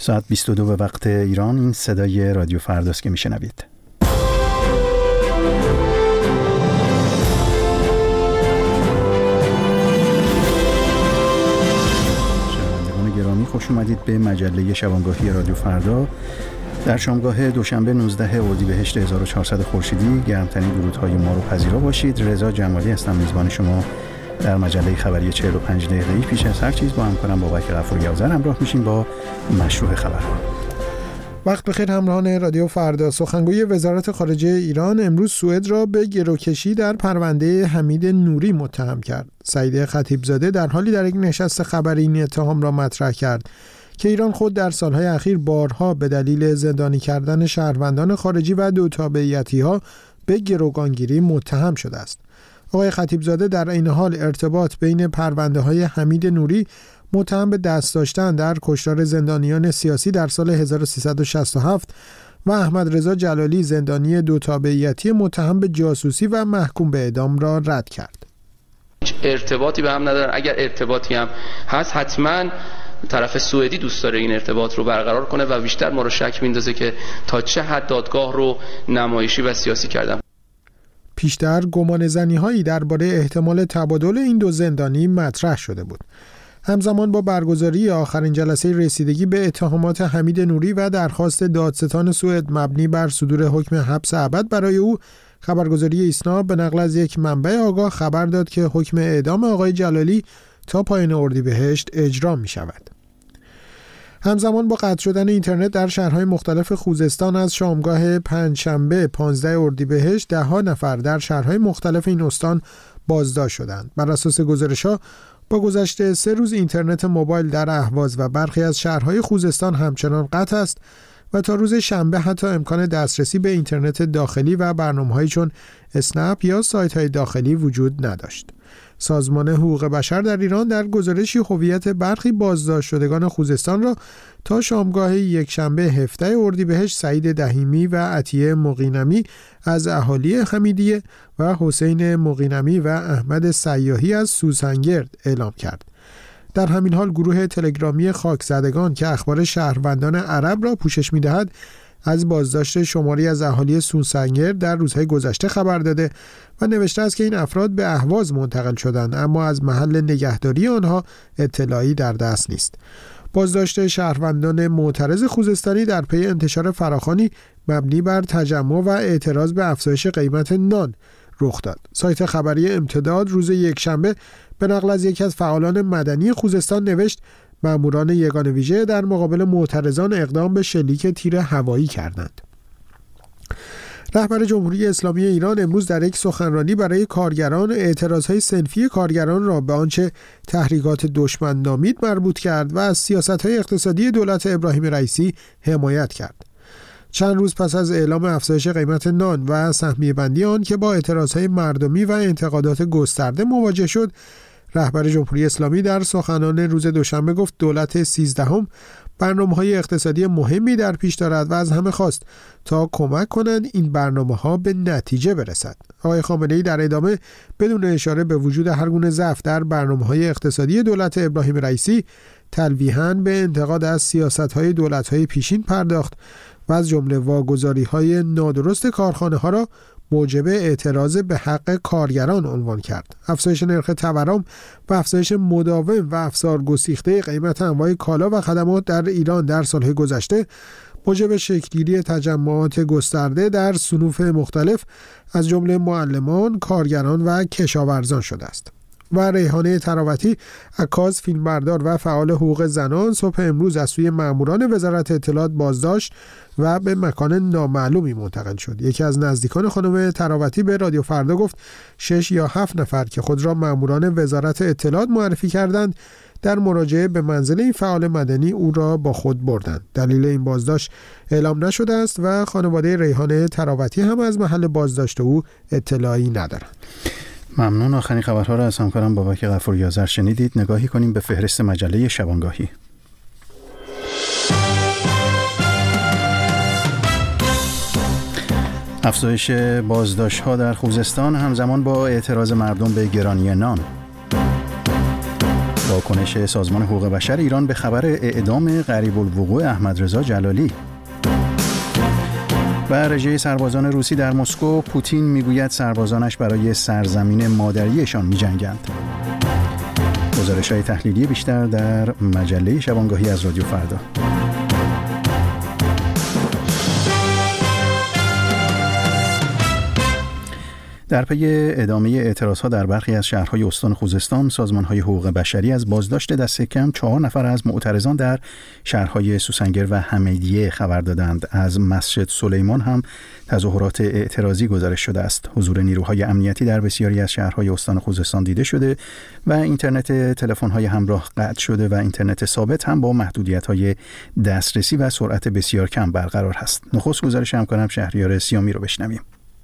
ساعت 22 به وقت ایران. این صدای رادیو فرداست که میشنوید. شنوندگان گرامی، خوش اومدید به مجله شبانگاهی رادیو فردا. در شامگاه دوشنبه 19 اردیبهشت 1400 خورشیدی گرمترین درودهای ما رو پذیرا باشید. رضا جمالی هستم، میزبان شما در مجله خبری 45 دقیقه‌ای. پیش از هر چیز با همکارم بابک غفوری آذر همراه میشیم با مشروع خبرها. وقت بخیر همراهان رادیو فردا. سخنگوی وزارت خارجه ایران امروز سوئد را به گروکشی در پرونده حمید نوری متهم کرد. سعید خطیبزاده در حالی در یک نشست خبری این اتهام را مطرح کرد که ایران خود در سالهای اخیر بارها به دلیل زندانی کردن شهروندان خارجی و دو تابعیتی‌ها به گروگانگیری متهم شده است. آقای خطیبزاده در این حال ارتباط بین پرونده‌های حمید نوری متهم به دست داشتن در کشتار زندانیان سیاسی در سال 1367 و احمد رضا جلالی زندانی دو تابعیتی متهم به جاسوسی و محکوم به اعدام را رد کرد. هیچ ارتباطی به هم ندارن. اگر ارتباطی هم هست حتما طرف سوئدی دوست داره این ارتباط رو برقرار کنه و بیشتر ما رو شک میندازه که تا چه حد دادگاه رو نمایشی و سیاسی کردن. پیشتر گمانه‌زنی‌هایی درباره احتمال تبادل این دو زندانی مطرح شده بود. همزمان با برگزاری آخرین جلسه رسیدگی به اتهامات حمید نوری و درخواست دادستان سوئد مبنی بر صدور حکم حبس ابد برای او، خبرگزاری ایسنا به نقل از یک منبع آگاه خبر داد که حکم اعدام آقای جلالی تا پایان اردیبهشت اجرا می شود. همزمان با قطع شدن اینترنت در شهرهای مختلف خوزستان از شامگاه پنجشنبه 15 اردیبهشت 10 نفر در شهرهای مختلف این استان بازداشت شدند. بر اساس گزارش‌ها با گذشت 3 روز اینترنت موبایل در اهواز و برخی از شهرهای خوزستان همچنان قطع است و تا روز شنبه حتی امکان دسترسی به اینترنت داخلی و برنامه‌هایی چون اسنپ یا سایت‌های داخلی وجود نداشت. سازمان حقوق بشر در ایران در گزارشی هویت برخی بازداشت شدگان خوزستان را تا شامگاه یکشنبه 17 اردیبهشت سعید دهیمی و عطیه مقینمی از اهالی حمیدیه و حسین مقینمی و احمد سیاحی از سوسنگرد اعلام کرد. در همین حال گروه تلگرامی خاکزدگان که اخبار شهروندان عرب را پوشش می‌دهد از بازداشت شماری از اهالی سوسنگرد در روزهای گذشته خبر داده و نوشته است که این افراد به اهواز منتقل شدند، اما از محل نگهداری آنها اطلاعی در دست نیست. بازداشت شهروندان معترض خوزستانی در پی انتشار فراخوانی مبنی بر تجمع و اعتراض به افزایش قیمت نان رخ داد. سایت خبری امتداد روز یکشنبه به نقل از یکی از فعالان مدنی خوزستان نوشت ماموران یگان ویژه در مقابل معترضان اقدام به شلیک تیر هوایی کردند. رهبر جمهوری اسلامی ایران امروز در یک سخنرانی برای کارگران اعتراضهای صنفی کارگران را به آنچه تحریکات دشمن نامید مربوط کرد و از سیاست‌های اقتصادی دولت ابراهیم رئیسی حمایت کرد. چند روز پس از اعلام افزایش قیمت نان و سهمیه بندی آن که با اعتراضهای مردمی و انتقادات گسترده مواجه شد، رهبر جمهوری اسلامی در سخنان روز دوشنبه گفت دولت 13 برنامه‌های اقتصادی مهمی در پیش دارد و از همه خواست تا کمک کنند این برنامه‌ها به نتیجه برسد. آقای خامنه‌ای در ادامه بدون اشاره به وجود هر گونه ضعف در برنامه‌های اقتصادی دولت ابراهیم رئیسی تلویحاً به انتقاد از سیاست‌های دولت‌های پیشین پرداخت و از جمله واگذاری‌های نادرست کارخانه‌ها را موجب اعتراض به حق کارگران عنوان کرد. افزایش نرخ تورم و افزایش مداوم و افزار گسیخته قیمت انواع کالا و خدمات در ایران در سالهای گذشته موجب شکل‌گیری تجمعات گسترده در صنوف مختلف از جمله معلمان، کارگران و کشاورزان شده است. و ریحانه تراوتی، عکاس، فیلمبردار و فعال حقوق زنان صبح امروز از سوی ماموران وزارت اطلاعات بازداشت و به مکان نامعلومی منتقل شد. یکی از نزدیکان خانم تراوتی به رادیو فردا گفت 6 یا 7 نفر که خود را ماموران وزارت اطلاعات معرفی کردند در مراجعه به منزل این فعال مدنی او را با خود بردند. دلیل این بازداشت اعلام نشده است و خانواده ریحانه تراوتی هم از محل بازداشت او اطلاعی ندارند. ممنون. آخرین خبرها را از همکارم بابک غفوری آذر شنیدید. نگاهی کنیم به فهرست مجله شبانگاهی. افزایش بازداشت‌ها در خوزستان همزمان با اعتراض مردم به گرانی نان. واکنش سازمان حقوق بشر ایران به خبر اعدام قریب الوقوع احمدرضا جلالی. و رژه سربازان روسی در مسکو، پوتین میگوید سربازانش برای سرزمین مادریشان می‌جنگند. گزارش‌های تحلیلی بیشتر در مجله شبانگاهی از رادیو فردا. در پی ادامه اعتراضها در برخی از شهرهای استان خوزستان، سازمان‌های حقوق بشری از بازداشت دست کم 4 نفر از معترضان در شهرهای سوسنگر و حمیدیه خبر دادند. از مسجد سلیمان هم تظاهرات اعتراضی گزارش شده است. حضور نیروهای امنیتی در بسیاری از شهرهای استان خوزستان دیده شده و اینترنت تلفن‌های همراه قطع شده و اینترنت ثابت هم با محدودیت‌های دسترسی و سرعت بسیار کم برقرار است. نخست گزارش همکارم شهریار سیامی رو بشنویم.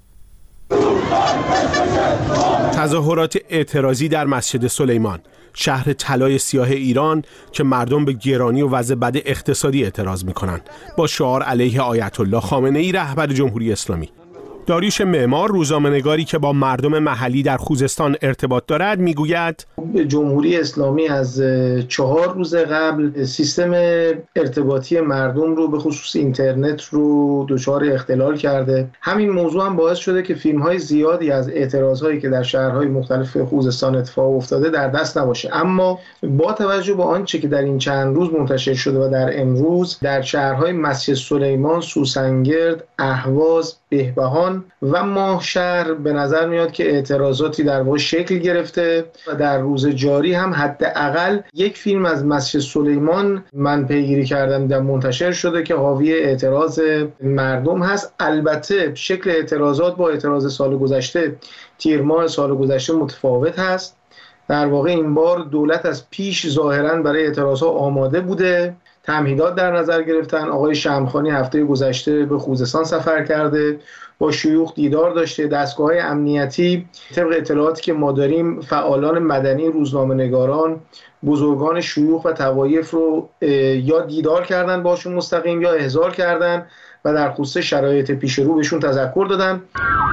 تظاهرات اعتراضی در مسجد سلیمان، شهر طلای سیاه ایران که مردم به گرانی و وضع بد اقتصادی اعتراض می‌کنند، با شعار علیه آیت الله خامنه‌ای رهبر جمهوری اسلامی. داریوش معمار، روزنامه‌نگاری که با مردم محلی در خوزستان ارتباط دارد، میگوید جمهوری اسلامی از 4 روز قبل سیستم ارتباطی مردم رو به خصوص اینترنت رو دچار اختلال کرده. همین موضوع هم باعث شده که فیلم‌های زیادی از اعتراض‌هایی که در شهرهای مختلف خوزستان اتفاق افتاده در دست نباشه. اما با توجه به آنچه که در این چند روز منتشر شده و در امروز در شهرهای مسجد سلیمان، سوسنگرد، اهواز، بهبهان و ماهشهر به نظر میاد که اعتراضاتی در واقع شکل گرفته و در روز جاری هم حداقل یک فیلم از مسجد سلیمان من پیگیری کردم در منتشر شده که حاوی اعتراض مردم هست. البته شکل اعتراضات با اعتراض سال گذشته، تیر ماه سال گذشته متفاوت هست. در واقع این بار دولت از پیش ظاهراً برای اعتراضها آماده بوده، تمهیدات در نظر گرفتن. آقای شمخانی هفته گذشته به خوزستان سفر کرده، با شیوخ دیدار داشته. دستگاه‌های امنیتی طبق اطلاعاتی که ما داریم فعالان مدنی، روزنامه‌نگاران، بزرگان شیوخ و طوایف رو یا دیدار کردن باشون مستقیم یا احضار کردن و در خصوص شرایط پیش رو بهشون تذکر دادن.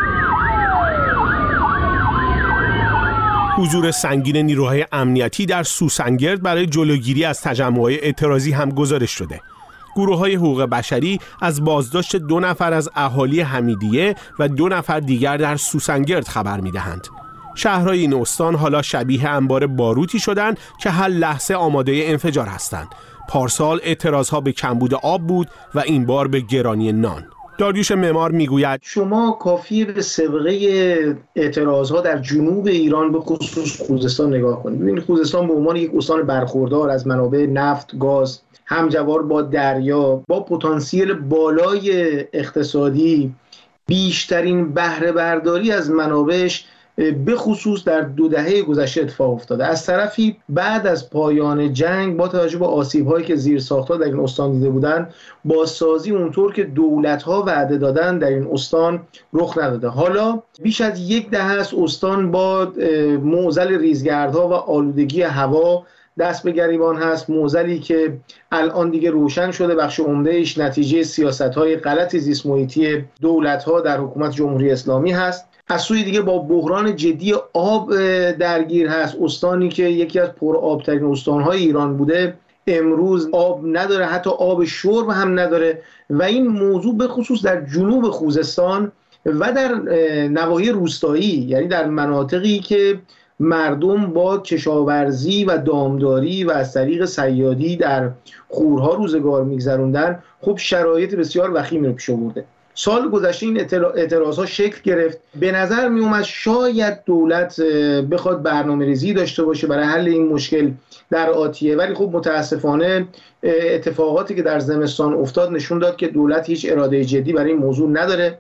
حضور سنگین نیروهای امنیتی در سوسنگرد برای جلوگیری از تجمعات اعتراضی هم گزارش شده. گروه‌های حقوق بشری از بازداشت 2 نفر از اهالی حمیدیه و 2 نفر دیگر در سوسنگرد خبر می‌دهند. شهرهای این استان حالا شبیه انبار باروتی شدند که هر لحظه آماده انفجار هستند. پارسال اعتراضها به کمبود آب بود و این بار به گرانی نان. داریوش معمار میگوید شما کافیه به سابقه اعتراضها در جنوب ایران به خصوص خوزستان نگاه کنید. ببینید خوزستان به عنوان یک استان برخوردار از منابع نفت، گاز، همجوار با دریا، با پتانسیل بالای اقتصادی، بیشترین بهره برداری از منابعش به خصوص در 2 دهه گذشته اتفاق افتاده. از طرفی بعد از پایان جنگ با توجه به آسیب‌هایی که زیرساخت‌ها در این استان دیده بودند، بازسازی اونطور که دولت‌ها وعده دادن در این استان رخ نداده. حالا بیش از 1 دهه است استان با معضل ریزگردها و آلودگی هوا دست به گریبان هست. معضلی که الان دیگه روشن شده، بخش عمده‌اش نتیجه سیاست‌های غلط زیست محیطی دولت‌ها در حکومت جمهوری اسلامی هست. از سوی دیگه با بحران جدی آب درگیر هست. استانی که یکی از پرآبترین استان‌های ایران بوده امروز آب نداره، حتی آب شرب هم نداره و این موضوع به خصوص در جنوب خوزستان و در نواحی روستایی، یعنی در مناطقی که مردم با کشاورزی و دامداری و از طریق صیادی در خورها روزگار می‌گذروندن، خب شرایط بسیار وخیمی رو پیش آورده. سال گذشته این اعتراضها شکل گرفت. به نظر می اومد شاید دولت بخواد برنامه‌ریزی داشته باشه برای حل این مشکل در آتیه، ولی خب متاسفانه اتفاقاتی که در زمستان افتاد نشون داد که دولت هیچ اراده جدی برای این موضوع نداره.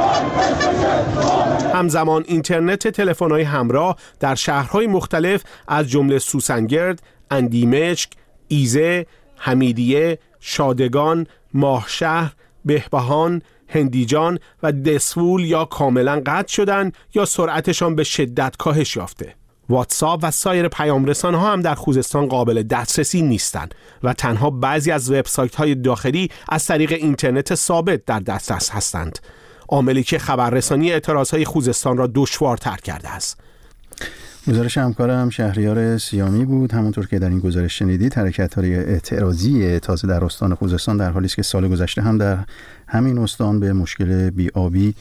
همزمان اینترنت تلفن‌های همراه در شهرهای مختلف از جمله سوسنگرد، اندیمشک، ایزه، حمیدیه، شادگان، ماهشهر، بهبهان، هندیجان و دسفول یا کاملا قطع شدن یا سرعتشان به شدت کاهش یافته. واتساپ و سایر پیامرسان‌ها هم در خوزستان قابل دسترسی نیستند و تنها بعضی از وبسایت‌های داخلی از طریق اینترنت ثابت در دسترس هستند. عاملی که خبررسانی اعتراض‌های خوزستان را دشوارتر کرده است. گزارش همکارم شهریار سیامی بود. همونطور که در این گزارش شنیدید، حرکت‌های اعتراضی تازه در استان خوزستان در حالی است که سال گذشته هم در همین استان به مشکل بی‌آبی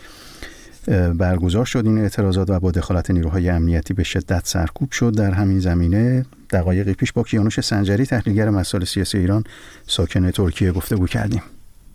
برگزار شد این اعتراضات و با دخالت نیروهای امنیتی به شدت سرکوب شد. در همین زمینه دقایقی پیش با کیانوش سنجری، تحلیلگر مسائل سیاسی ایران ساکن ترکیه، گفتگو کردیم.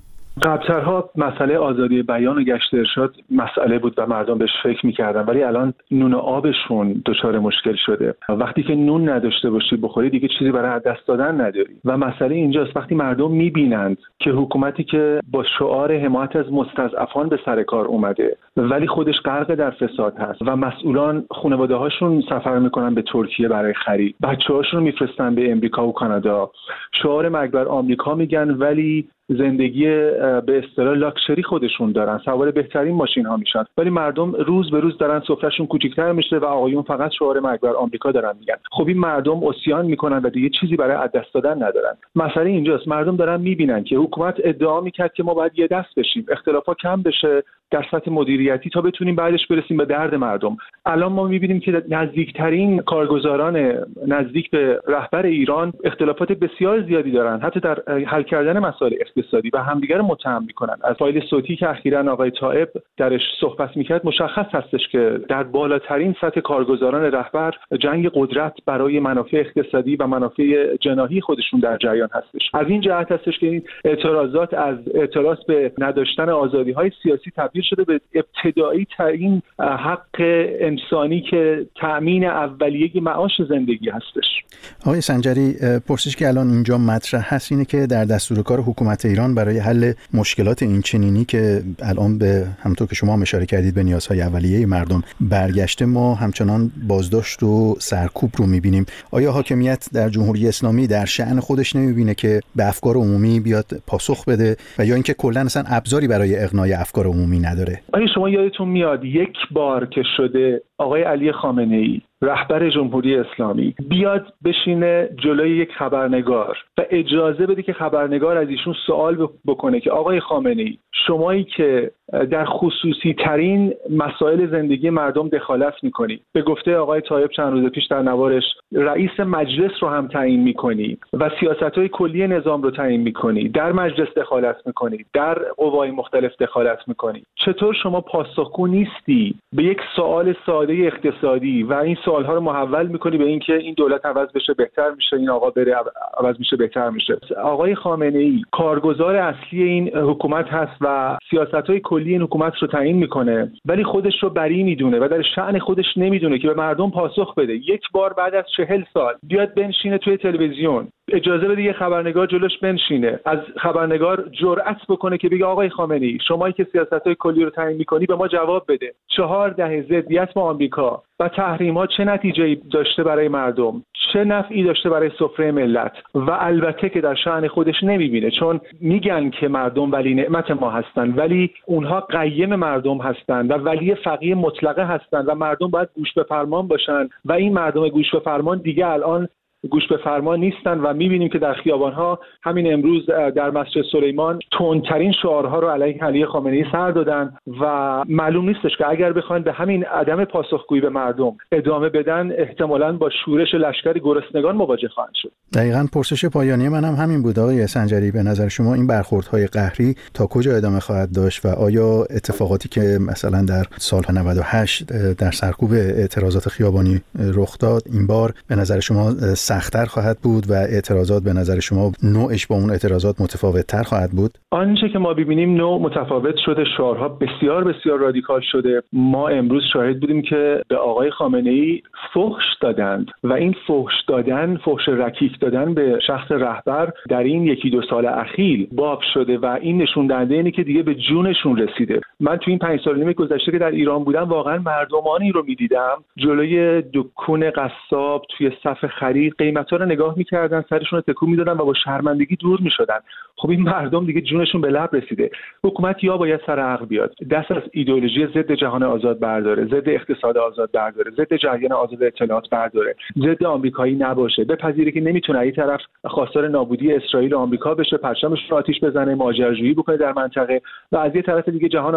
قبل‌ترها مسئله آزادی بیان و گشت ارشاد مسئله بود و مردم بهش فکر می‌کردن، ولی الان نون و آبشون دچار مشکل شده. وقتی که نون نداشته باشی بخوری دیگه چیزی برای از دست دادن نداری و مسئله اینجاست وقتی مردم می‌بینند که حکومتی که با شعار حمایت از مستضعفان به سر کار اومده ولی خودش غرق در فساد هست و مسئولان خانواده‌هاشون سفر می‌کنن به ترکیه برای خرید، بچه‌هاشون رو می‌فرستن به امریکا و کانادا، شعار مرگ بر آمریکا میگن ولی زندگی به اصطلاح لاکچری خودشون دارن، سوار بهترین ماشین ها میشن، ولی مردم روز به روز دارن سفرهشون کوچیک‌تر میشه و آقایون فقط شعار مرگ بر آمریکا دارن میگن. خب این مردم عصیان میکنن و دیگه چیزی برای از دست دادن ندارن. مسئله اینجاست، مردم دارن میبینن که حکومت ادعا میکرد که ما باید یه دست بشیم، اختلافات کم بشه در سطح مدیریتی تا بتونیم بعدش برسیم به درد مردم. الان ما میبینیم که نزدیکترین کارگزاران نزدیک به رهبر ایران اختلافات بسیار زیادی دارن، حتی در حل کردن مسائل اقتصادی و همدیگر رو متهم میکنن. از فایل صوتی که اخیراً آقای طائب درش صحبت میکرد مشخص هستش که در بالاترین سطح کارگزاران رهبر جنگ قدرت برای منافع اقتصادی و منافع جناحی خودشون در جریان هستش. از این جهت هستش که این اعتراضات از اعتراض به نداشتن آزادی‌های سیاسی تبدیل شده به ابتدایی ترین حق انسانی که تأمین اولیه معاش زندگی هستش. آقای سنجری، پرسش که الان اینجا مطرح هست اینه که در دستور کار حکومت ایران برای حل مشکلات این چنینی که الان به همونطور که شما هم اشاره کردید به نیازهای اولیه مردم برگشته، ما همچنان بازداشت و سرکوب رو می‌بینیم. آیا حاکمیت در جمهوری اسلامی در شأن خودش نمی‌بینه که به افکار عمومی بیاد پاسخ بده و یا اینکه کلاً اصلا ابزاری برای اقناع افکار عمومی نداره؟ آیا شما یادتون میاد یک بار که شده آقای علی خامنه‌ای رهبر جمهوری اسلامی بیاد بشینه جلوی یک خبرنگار و اجازه بده که خبرنگار از ایشون سوال بکنه که آقای خامنه‌ای، شمایی که در خصوصی ترین مسائل زندگی مردم دخالت میکنی، به گفته آقای طائب چند روز پیش در نوارش رئیس مجلس رو هم تعیین میکنی و سیاست‌های کلی نظام رو تعیین میکنی، در مجلس دخالت میکنی، در قوای مختلف دخالت میکنی، چطور شما پاسخگو نیستی به یک سوال ساده اقتصادی و این سوالها رو محول میکنی به اینکه این دولت عوض بشه بهتر میشه، این آقا بره عوض میشه بهتر میشه؟ آقای خامنه‌ای کارگزار اصلی این حکومت هست و سیاست‌های کلی این حکومت رو تعیین میکنه، ولی خودش رو بری میدونه و در شأن خودش نمیدونه که به مردم پاسخ بده. یک بار بعد از 40 سال بیاد بنشینه توی تلویزیون، اجازه بده یه خبرنگار جلوش بنشینه، از خبرنگار جرأت بکنه که بگه آقای خامنه‌ای، شمایی که سیاست‌های کلی رو تعیین می‌کنی به ما جواب بده. 4 دهه ضدیت با آمریکا و تحریم‌ها چه نتیجه‌ای داشته برای مردم، چه نفعی داشته برای سفره ملت؟ و البته که در شأن خودش نمی‌بینه، چون میگن که مردم ولی نعمت ما هستن، ولی اونها قیم مردم هستن و ولی فقیه مطلقه هستن و مردم باید گوش به فرمان باشن و این مردم گوش به فرمان دیگه الان گوش به فرمان نیستن و می‌بینیم که در خیابان‌ها همین امروز در مسجد سلیمان تندترین شعارها رو علیه علی خامنه‌ای سر دادن و معلوم نیستش که اگر بخواید به همین عدم پاسخگویی به مردم ادامه بدن احتمالاً با شورش لشکر گرسنگان مواجه خواهند شد. دقیقاً پرسش پایانی من هم همین بود آقای سنجری. به نظر شما این برخوردهای قهری تا کجا ادامه خواهد داشت و آیا اتفاقاتی که مثلا در سال 98 در سرکوب اعتراضات خیابانی رخ داد این بار به نظر شما سخت‌تر خواهد بود و اعتراضات به نظر شما نوعش با اون اعتراضات متفاوت‌تر خواهد بود؟ آنچه که ما ببینیم نوع متفاوت شده، شعارها بسیار بسیار رادیکال شده. ما امروز شاهد بودیم که به آقای خامنه‌ای فحش دادند و این فحش دادن، فحش رکیک دادن به شخص رهبر در این 1-2 سال اخیر باب شده و این نشون دهنده اینه که دیگه به جونشون رسیده. من تو این 5 سال و نیم گذشته که در ایران بودم واقعا مردمانی رو می‌دیدم جلوی دکون قصاب توی صف خرید قیمتا رو نگاه می‌کردن، سرشون رو تکون می‌دادن و با شرمندگی دور می‌شدن. خب این مردم دیگه جونشون به لب رسیده. حکومت یا باید سر عقل بیاد، دست از ایدئولوژی ضد جهان آزاد برداره، ضد اقتصاد آزاد برداره، ضد جریان آزاد اطلاعات برداره، ضد آمریکایی نباشه، بپذیره که نمیتونه این طرف خواستار نابودی اسرائیل و آمریکا بشه، پرچمش رو آتیش بزنه، ماجراجویی بکنه در منطقه و از یه طرف دیگه جهان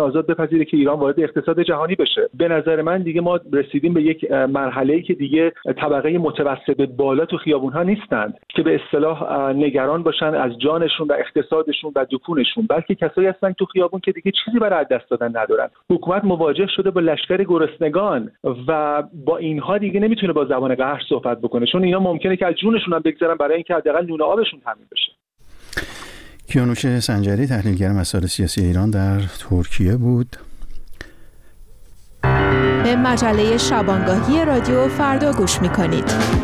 آزاد بپذیره که ایران وارد اقتصاد جهانی بشه. به نظر من دیگه ما رسیدیم به یک مرحله‌ای که دیگه طبقه متوسط بالا تو خیابون‌ها نیستند که به اصطلاح نگران باشن از جانشون و اقتصادشون و دکونشون، بلکه کسایی هستن تو خیابون که دیگه چیزی برای دست دادن ندارن. حکومت مواجه شده با لشکر گرسنگان و با اینها دیگه نمیتونه با زبان قهر صحبت بکنه، چون اینا ممکنه که از جونشون هم بگذرن برای اینکه حداقل نون آبشون تامین بشه. کیانوش سنجری، تحلیلگر مسائل سیاسی ایران، در ترکیه بود. به مجله شبانگاهی رادیو فردا گوش می‌کنید.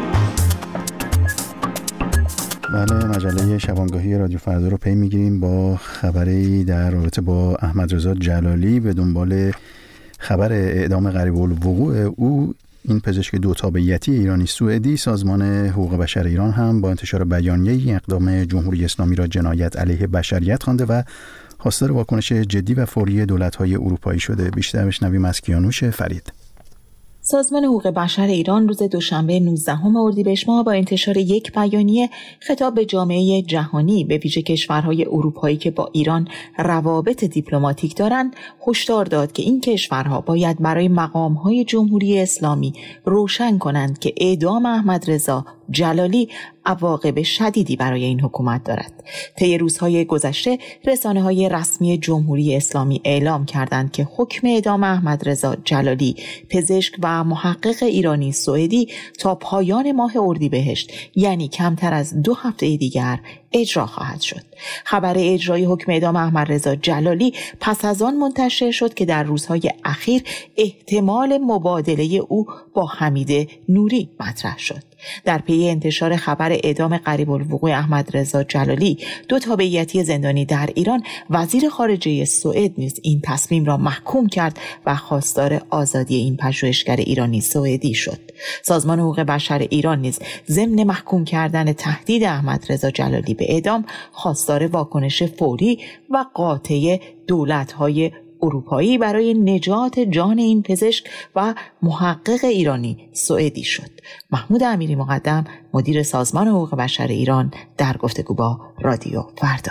بله، مجله شبانگاهی رادیو فردا رو پی میگیریم با خبری در رابطه با احمدرضا جلالی. به دنبال خبر اعدام قریب الوقوع او، این پزشک دو تابعیتی ایرانی سوئدی، سازمان حقوق بشر ایران هم با انتشار بیانیه‌ای اقدام جمهوری اسلامی را جنایت علیه بشریت خوانده و خواستار واکنش جدی و فوری دولت‌های اروپایی شده. بیشتر بشنویم از کیانوش فرید. سازمان حقوق بشر ایران روز دوشنبه 19 اردیبهشت ماه با انتشار یک بیانیه خطاب به جامعه جهانی، به ویژه کشورهای اروپایی که با ایران روابط دیپلماتیک دارند، هشدار داد که این کشورها باید برای مقامهای جمهوری اسلامی روشن کنند که اعدام احمدرضا جلالی عواقب شدیدی برای این حکومت دارد. طی روزهای گذشته رسانه‌های رسمی جمهوری اسلامی اعلام کردند که حکم اعدام احمدرضا جلالی، پزشک و محقق ایرانی سوئدی، تا پایان ماه اردیبهشت، یعنی کمتر از 2 هفته دیگر، اجرا خواهد شد. خبر اجرای حکم اعدام احمدرضا جلالی پس از آن منتشر شد که در روزهای اخیر احتمال مبادله او با حمید نوری مطرح شد. در پی انتشار خبر اعدام قریب الوقوع احمدرضا جلالی، دو تابعیتی زندانی در ایران، وزیر خارجه سوئد نیز این تصمیم را محکوم کرد و خواستار آزادی این پژوهشگر ایرانی سوئدی شد. سازمان حقوق بشر ایران نیز ضمن محکوم کردن تهدید احمدرضا جلالی به اعدام خواستار واکنش فوری و قاطع دولت‌های اروپایی برای نجات جان این پزشک و محقق ایرانی سوئدی شد. محمود امیری مقدم، مدیر سازمان حقوق بشر ایران، در گفتگو با رادیو فردا.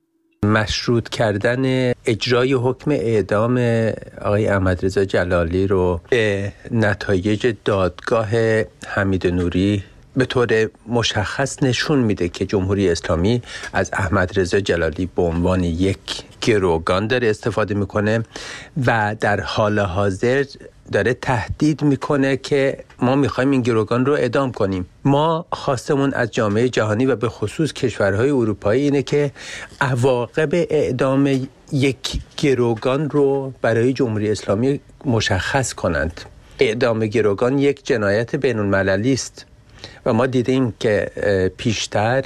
مشروط کردن اجرای حکم اعدام آقای احمدرضا جلالی رو به نتایج دادگاه حمید نوری به طور مشخص نشون میده که جمهوری اسلامی از احمدرضا جلالی به عنوان یک گروگان داره استفاده میکنه و در حال حاضر داره تهدید میکنه که ما میخوایم این گروگان رو اعدام کنیم. ما خواستمون از جامعه جهانی و به خصوص کشورهای اروپایی اینه که عواقب اعدام یک گروگان رو برای جمهوری اسلامی مشخص کنند. اعدام گروگان یک جنایت بین‌المللی است و ما دیدیم که پیشتر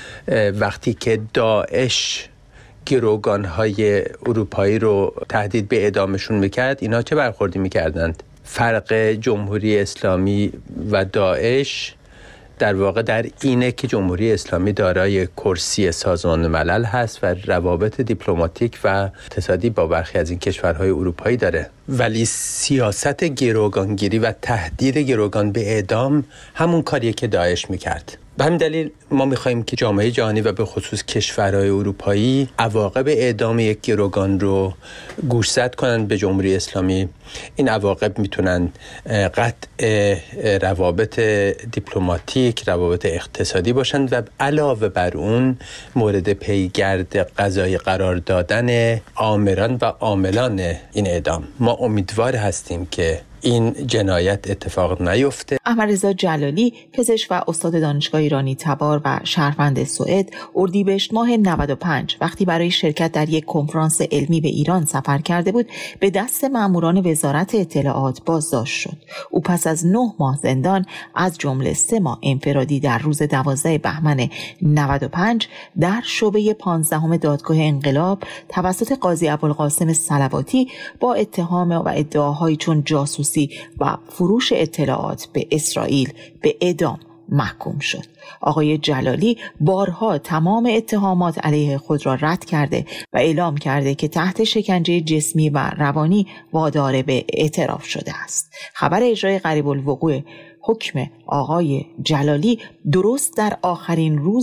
وقتی که داعش گروگان‌های اروپایی رو تهدید به اعدامشون میکرد، اینا چه برخوردی میکردند؟ فرق جمهوری اسلامی و داعش در واقع در اینه که جمهوری اسلامی دارای کرسی سازمان ملل هست و روابط دیپلماتیک و اقتصادی با برخی از این کشورهای اروپایی داره، ولی سیاست گروگانگیری و تهدید گروگان به اعدام همون کاریه که داعش میکرد. به همین دلیل ما می‌خوایم که جامعه جهانی و به خصوص کشورهای اروپایی عواقب اعدام یک گروگان رو گوشزد کنند به جمهوری اسلامی. این عواقب میتونن قطع روابط دیپلماتیک، روابط اقتصادی باشند و علاوه بر اون مورد پیگرد قضایی قرار دادن آمران و عاملان این اعدام. ما امیدوار هستیم که این جنایت اتفاق نیفته. احمدرضا جلالی، پزشک و استاد دانشگاه ایرانی تبار و شهروند سوئد، اردیبهشت ماه 95 وقتی برای شرکت در یک کنفرانس علمی به ایران سفر کرده بود، به دست ماموران وزارت اطلاعات بازداشت شد. او پس از 9 ماه زندان، از جمله 3 ماه انفرادی در روز 12 بهمن 95 در شعبه 15 دادگاه انقلاب توسط قاضی ابوالقاسم صلواتی با اتهام و ادعاهایی چون جاسوسی و فروش اطلاعات به اسرائیل به اعدام محکوم شد. آقای جلالی بارها تمام اتهامات علیه خود را رد کرده و اعلام کرده که تحت شکنجه جسمی و روانی وادار به اعتراف شده است. خبر اجرای قریب الوقوع حکم آقای جلالی درست در آخرین روز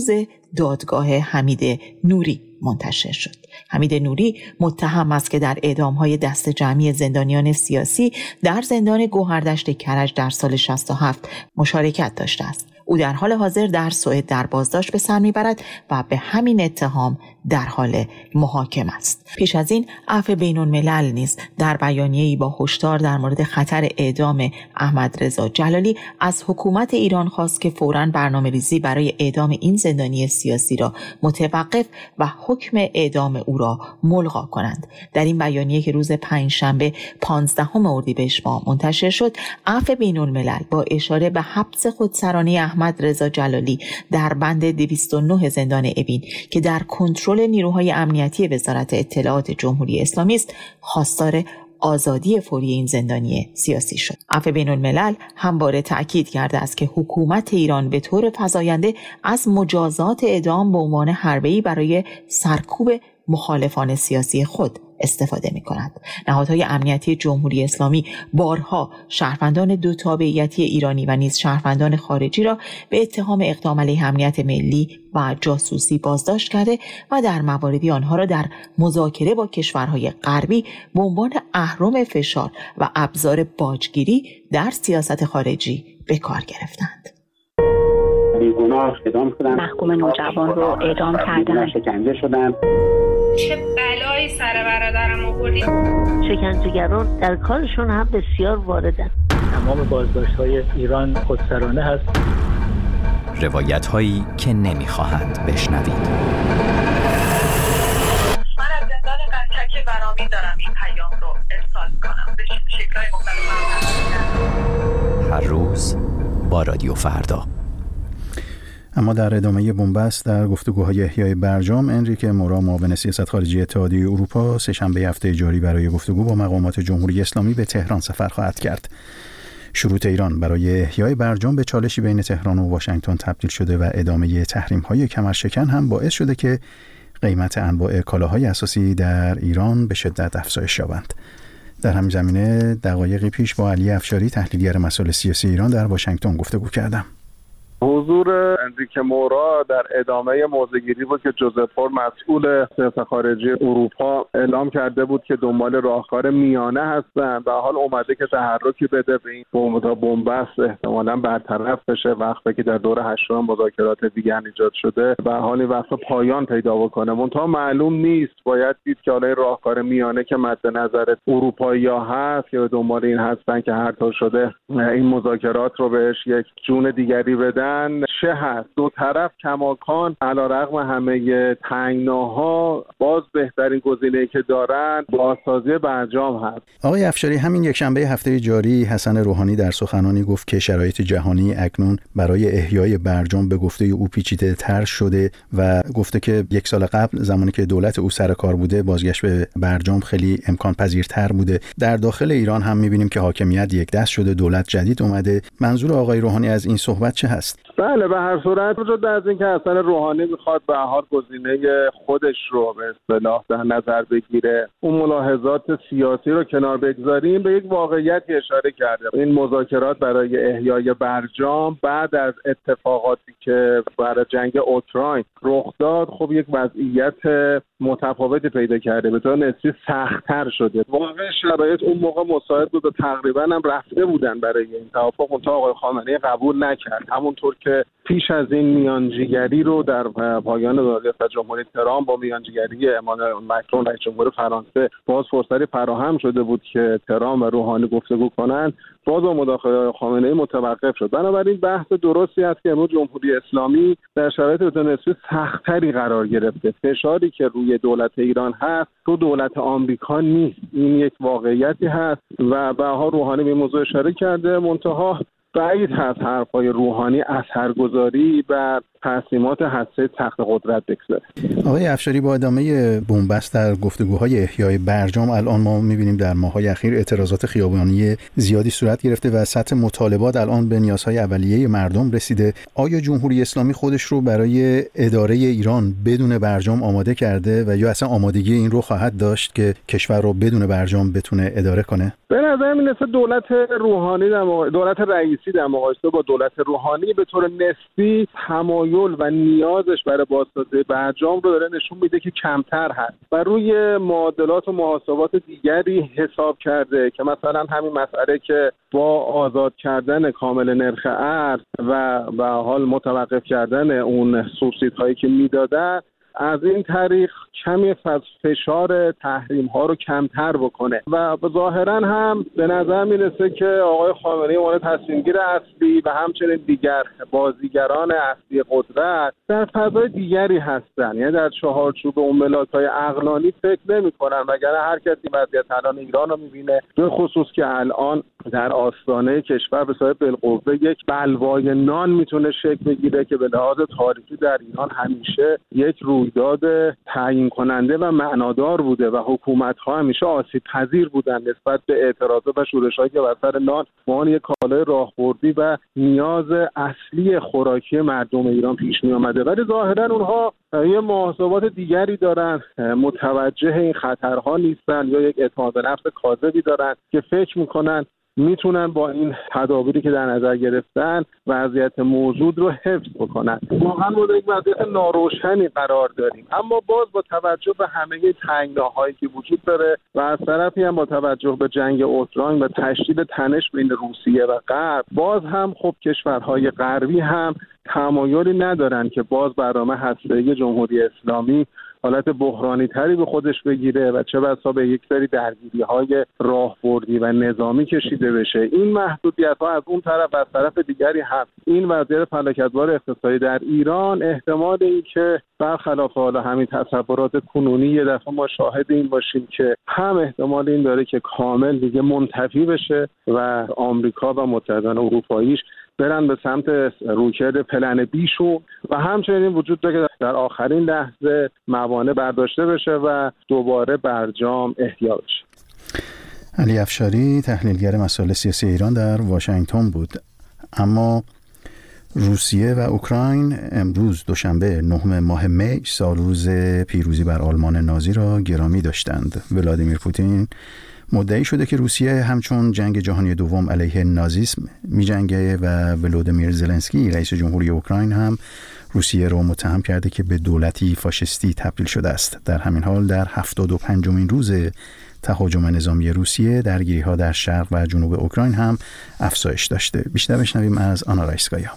دادگاه حمید نوری منتشر شد. حمید نوری متهم است که در اعدام‌های دست جمعی زندانیان سیاسی در زندان گوهردشت کرج در سال 67 مشارکت داشته است. او در حال حاضر در سوئد در بازداشت به سر میبرد و به همین اتهام در حال محاکمه است. پیش از این عفو بین‌الملل نیز در بیانیه‌ای با هشدار در مورد خطر اعدام احمدرضا جلالی از حکومت ایران خواست که فوراً برنامه‌ریزی برای اعدام این زندانی سیاسی را متوقف و حکم اعدام او را ملغا کنند. در این بیانیه که روز پنجشنبه 15 اردیبهشت ماه منتشر شد، عفو بین‌الملل با اشاره به حبس خودسرانه احمدرضا جلالی در بند 209 زندان اوین که در کنترل نیروهای امنیتی وزارت اطلاعات جمهوری اسلامی است، خواستار آزادی فوری این زندانی سیاسی شد. عفو بین‌الملل همواره تأکید کرده است که حکومت ایران به طور فزاینده از مجازات اعدام به عنوان حربه‌ای برای سرکوب مخالفان سیاسی خود استفاده می کند. نهادهای امنیتی جمهوری اسلامی بارها شهروندان دو تابعیتی ایرانی و نیز شهروندان خارجی را به اتهام اقدام علیه امنیت ملی و جاسوسی بازداشت کرده و در مواردی آنها را در مذاکره با کشورهای غربی به عنوان اهرم فشار و ابزار باجگیری در سیاست خارجی به کار گرفتند. بیگناه اعدام شدن، محکوم نوجوان رو اعدام کردن، شکنجه شدن. چه بلایی سر برادرم آوردید. شکنجهگران در کارشون هم بسیار واردن. تمام بازداشت‌های ایران خودسرانه هست. روایت‌هایی که نمی‌خواهند بشنوید. من از زندان قنچک برامین دارم این پیام رو ارسال کنم به شکل‌های مختلف. هر روز با رادیو فردا. اما در ادامه بنبست در گفتگوهای احیای برجام، انریکه مورا معاون سیاست خارجی اتحادیه اروپا سه‌شنبه هفته جاری برای گفتگو با مقامات جمهوری اسلامی به تهران سفر خواهد کرد. شروط ایران برای احیای برجام به چالشی بین تهران و واشنگتن تبدیل شده و ادامه تحریم‌های کمرشکن هم باعث شده که قیمت انواع کالاهای اساسی در ایران به شدت افزایش یابند. در همین زمینه دقایقی پیش با علی افشاری تحلیلگر مسائل سیاسی ایران در واشنگتن گفتگو کردم. حضور انریکه مورا در ادامه موضع‌گیری بود که جوزف بورل مسئول سیاست خارجی اروپا اعلام کرده بود که دنبال راهکار میانه هستند و حال اومده که تحرکی بده به این بنبست احتمالاً برطرف بشه وقتی که در دور هشتم مذاکرات دیگر ایجاد شده و حال این وقت پایان پیدا بکنه. منتها معلوم نیست، باید دید که حالا راهکار میانه که مد نظر اروپایی‌ها هست که دنبال این هستن که هر طور شده این مذاکرات رو بهش یک جون دیگری بدن چه هست. دو طرف کماکان علیرغم همه تنگناها باز بهترین گزینه‌ای که دارن بازسازی برجام هست. آقای افشاری، همین یکشنبه هفته جاری حسن روحانی در سخنانی گفت که شرایط جهانی اکنون برای احیای برجام به گفته او پیچیده‌تر شده و گفته که یک سال قبل زمانی که دولت او سر کار بوده بازگشت به برجام خیلی امکان پذیرتر بوده. در داخل ایران هم می‌بینیم که حاکمیت یک دست شده، دولت جدید اومده. منظور آقای روحانی از این صحبت چه هست؟ بله، به هر صورت جدا از اینکه حسن روحانی میخواد به هر حال گزینه خودش رو به اصطلاح در نظر بگیره، اون ملاحظات سیاسی رو کنار بگذاریم، به یک واقعیتی اشاره کرده. این مذاکرات برای احیای برجام بعد از اتفاقاتی که برای جنگ اوکراین رخ داد، خب یک وضعیت متفاوتی پیدا کرده، به طور نسبی سخت‌تر شده. واقعا شرایط اون موقع مساعد بود و تقریبا هم رفته بودن برای این توافق، اون آقای خامنه‌ای قبول نکرد. همونطور که پیش از این میانجیگری رو در پایان ریاست جمهوری ترامپ با میانجیگری امانوئل مکرون رئیس جمهور فرانسه باز فرصتی فراهم شده بود که ترامپ و روحانی گفتگو کنند، باز با مداخله خامنه‌ای متوقف شد. بنابراین بحث درستی است که امروز جمهوری اسلامی در شرایط نسبی سخت‌تری قرار گرفته. فشاری که روی دولت ایران هست رو دولت آمریکا نیست. این یک واقعیتی هست و به هر روحانی به موضوع اشاره کرده. منتها بعید هست حرفای روحانی اثرگذاری بر تصمیمات هسته تخت قدرت بگذاره. آقای افشاری، با ادامه بنبست در گفتگوهای احیای برجام، الان ما می‌بینیم در ماه‌های اخیر اعتراضات خیابانی زیادی صورت گرفته و سطح مطالبات الان به نیازهای اولیه مردم رسیده. آیا جمهوری اسلامی خودش رو برای اداره ایران بدون برجام آماده کرده و یا اصلا آمادگی این رو خواهد داشت که کشور رو بدون برجام بتونه اداره کنه؟ به نظر میاد دولت روحانی دولت رئیسی در مقایسه با دولت روحانی به طور نسبی تمایل تمایل و نیازش برای بازسازی برجام رو داره نشون میده که کمتر هست و روی معادلات و محاسبات دیگری حساب کرده که مثلا همین مسئله که با آزاد کردن کامل نرخ ارز و به حال متوقف کردن اون سوبسیدهایی که میدادن از این طریق کمی فشار تحریم ها رو کمتر بکنه و ظاهرا هم به نظر میرسه که آقای خامنه‌ای عنوان تصمیمگیر اصلی و همچنین دیگر بازیگران اصلی قدرت در فضای دیگری هستن، یعنی در چهارچوب اون ملاک‌های عقلانی فکر نمی‌کنن، وگرنه هر کسی وضعیت الان ایران رو می‌بینه، به خصوص که الان در آستانه کشور به صورت بالقوه یک بلوای نان میتونه شکل بگیره که به لحاظ تاریخی در ایران همیشه یک رویداد تعیین کننده و معنادار بوده و حکومت‌ها همیشه آسیب پذیر بودن نسبت به اعتراضات و شورش‌هایی که بر سر نان به عنوان یک کالای راهبردی و نیاز اصلی خوراکی مردم ایران پیش می‌آمده، ولی ظاهراً اونها یه محاسبات دیگری دارن، متوجه این خطرها نیستن یا یک اعتماد به نفس کاذبی دارن که فکر می‌کنن میتونن با این تدابیری که در نظر گرفتن وضعیت موجود رو حفظ بکنن. واقعا ما در یک وضعیت ناروشنی قرار داریم، اما باز با توجه به همه تنگناهایی که وجود داره و از طرفی هم با توجه به جنگ اوکراین و تشدید تنش بین روسیه و غرب، باز هم خب کشورهای غربی هم تمایلی ندارن که باز برنامه هسته‌ای جمهوری اسلامی حالت بحرانی تری به خودش بگیره و چه بسا به یک سری درگیری‌های راهبردی و نظامی کشیده بشه. این محدودیت‌ها از اون طرف و از طرف دیگری هم این وضعیت فلاکتبار اقتصادی در ایران احتمال این که برخلاف حالا همین تصورات کنونی یه دفعه ما شاهد این باشیم که هم احتمال این داره که کامل دیگه منتفی بشه و آمریکا و متحدان اروپاییش برن به سمت رویکرد پلن بیشون و همچنین وجود داره که در آخرین لحظه موانع برداشته بشه و دوباره برجام احیا بشه. علی افشاری تحلیلگر مسائل سیاسی ایران در واشنگتن بود. اما روسیه و اوکراین امروز دوشنبه 9 ماه می سالروز پیروزی بر آلمان نازی را گرامی داشتند. ولادیمیر پوتین مدعی شده که روسیه همچون جنگ جهانی دوم علیه نازیسم می‌جنگه و ولودیمیر زلنسکی رئیس جمهوری اوکراین هم روسیه را متهم کرده که به دولتی فاشisتی تبدیل شده است. در همین حال در 75مین روز تهاجم نظامی روسیه درگیری‌ها در شرق و جنوب اوکراین هم افزایش داشته. بیشتر بشنویم از آنا رایسکایا.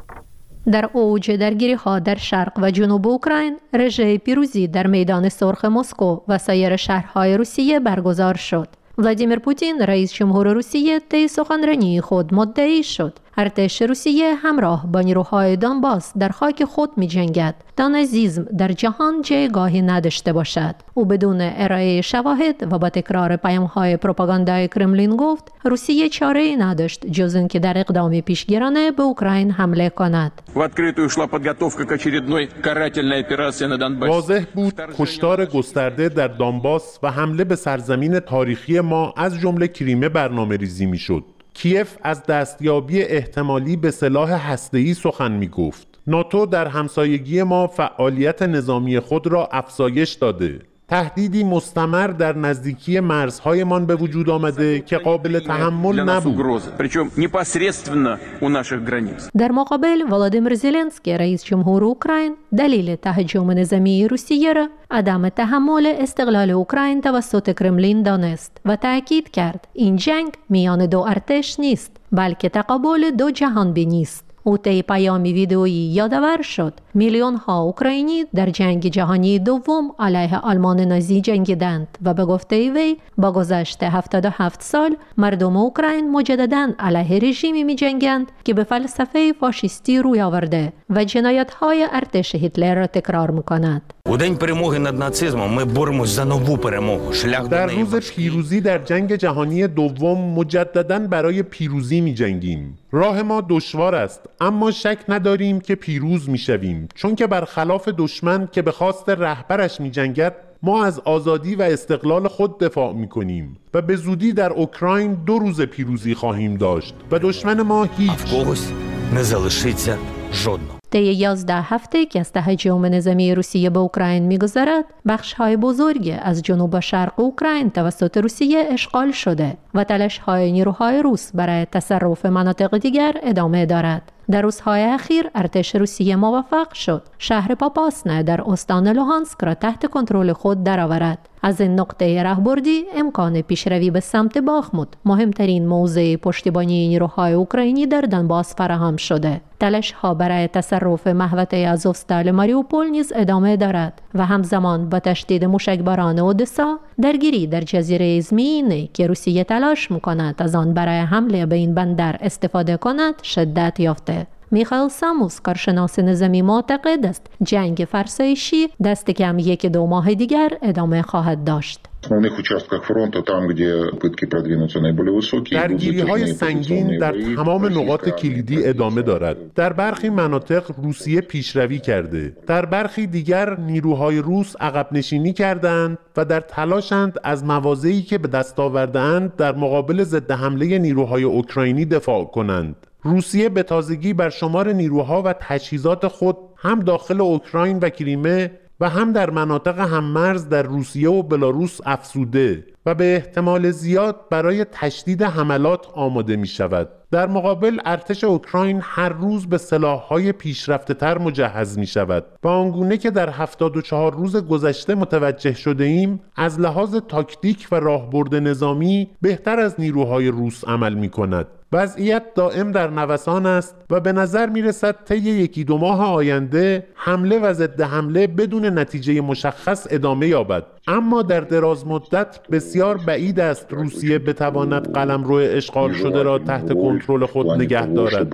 در اوج درگیری‌ها در شرق و جنوب اوکراین، رژه پیروزی در میدان سرخ مسکو و سایر شهرهای روسیه برگزار شد. ولادیمیر پوتین رئیس جمهور روسیه طی سخنرانی خود مدعی شد ارتش روسیه همراه با نیروهای دونباس در خاک خود می‌جنگد تا نازیسم در جهان جایگاهی نداشته باشد. او بدون ارائه شواهد و با تکرار پیام‌های پروپاگاندای کرملین گفت روسیه چاره‌ای نداشت جز اینکه در اقدام پیشگیرانه به اوکراین حمله کند. واضح بود کشتار گسترده در دونباس و حمله به سرزمین تاریخی ما از جمله کریمه برنامه‌ریزی می‌شد. کیف از دستیابی احتمالی به سلاح هسته‌ای سخن می‌گفت. ناتو در همسایگی ما فعالیت نظامی خود را افزایش داده. تهدیدی مستمر در نزدیکی مرزهایمان به وجود آمده که قابل تحمل نبود. در مقابل ولادیمیر زلنسکی رئیس جمهور اوکراین دلیل تهاجم نظامی روسیه را عدم تحمل استقلال اوکراین توسط کرملین دانست و تأکید کرد این جنگ میان دو ارتش نیست بلکه تقابل دو جهانبینی است. او طی پیامی ویدئویی یادآور شد میلیون‌ها اوکراینی در جنگ جهانی دوم علیه آلمان نازی جنگیدند و به گفته وی با گذشت 77 سال مردم اوکراین مجدداً علیه رژیمی می‌جنگند که به فلسفه فاشیستی روی آورده و جنایت‌های ارتش هیتلر را تکرار می‌کند. در روز پیروزی در جنگ جهانی دوم مجدداً برای پیروزی می‌جنگیم. راه ما دشوار است اما شک نداریم که پیروز می‌شویم، چون که برخلاف دشمن که به خواست رهبرش می‌جنگد ما از آزادی و استقلال خود دفاع می‌کنیم و به زودی در اوکراین 2 روز پیروزی خواهیم داشت و دشمن ما هیچ. طی 11 هفته که از تهاجم نظامی روسیه به اوکراین می‌گذرد، بخش‌های بزرگی از جنوب و شرق اوکراین توسط روسیه اشغال شده و تلاش‌های نیروهای روس برای تصرف مناطق دیگر ادامه دارد. در روزهای اخیر ارتش روسیه موفق شد شهر پاپاسنا در استان لوهانسک را تحت کنترل خود درآورد. از این نقطه راهبردی امکان پیشروی به سمت باخموت، مهمترین موضع پشتیبانی نیروهای اوکراینی در دونباس فراهم شده. تلاش‌ها برای تصرف محوطه آزوفستال ماریوپول نیز ادامه دارد و همزمان با تشدید موشکباران اودسا، درگیری در جزیره ازمینه که روسیه تلاش می‌کند از آن برای حمله به این بندر استفاده کند شدت یافته. میخائیل ساموس، کارشناس نظامی، معتقد است جنگ فرسایشی دست کم 1-2 ماه دیگر ادامه خواهد داشت. درگیری‌های سنگین در تمام نقاط کلیدی ادامه دارد. در برخی مناطق روسیه پیشروی کرده، در برخی دیگر نیروهای روس عقب نشینی کردند و در تلاشند از مواضعی که به دست آورده‌اند در مقابل ضد حمله نیروهای اوکراینی دفاع کنند. روسیه به تازگی بر شمار نیروها و تجهیزات خود هم داخل اوکراین و کریمه و هم در مناطق هممرز در روسیه و بلاروس افزوده و به احتمال زیاد برای تشدید حملات آماده می شود. در مقابل ارتش اوکراین هر روز به سلاح‌های پیشرفته‌تر مجهز می شود و آنگونه که در 74 روز گذشته متوجه شده ایم از لحاظ تاکتیک و راهبرد نظامی بهتر از نیروهای روس عمل می کند. وضعیت دائم در نوسان است و به نظر می رسد طی 1-2 ماه آینده حمله و ضد حمله بدون نتیجه مشخص ادامه یابد. اما در دراز مدت بسیار بعید است روسیه بتواند قلمرو اشغال شده را تحت کنترل خود نگه دارد.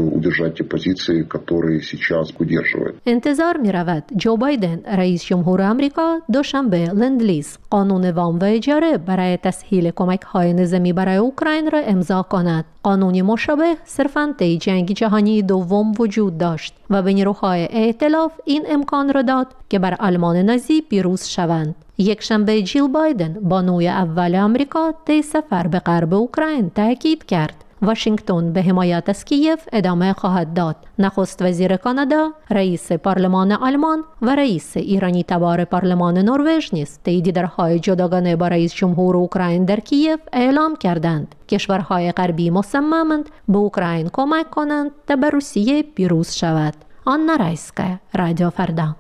انتظار می رود جو بایدن رئیس جمهور آمریکا دوشنبه لندلیز، قانون وام و اجاره برای تسهیل کمک های نظامی برای اوکراین را امضا کند. قانونی مشابه صرفاً طی جنگ جهانی دوم وجود داشت و به نیروهای ائتلاف این امکان را داد که بر آلمان نازی پیروز شوند. یک شنبه جیل بایدن، بانوی اول آمریکا، طی سفر به غرب اوکراین تاکید کرد واشنگتن به حمایت از کیف ادامه خواهد داد. نخست وزیر کانادا، رئیس پارلمان آلمان و رئیس ایرانی تبار پارلمان نروژ نیز طی دیدارهای جداگانه با رئیس جمهور اوکراین در کیف اعلام کردند کشورهای غربی مصممند به اوکراین کمک کنند تا بر روسیه پیروز شود. آنا رایسکا، رادیو فردا.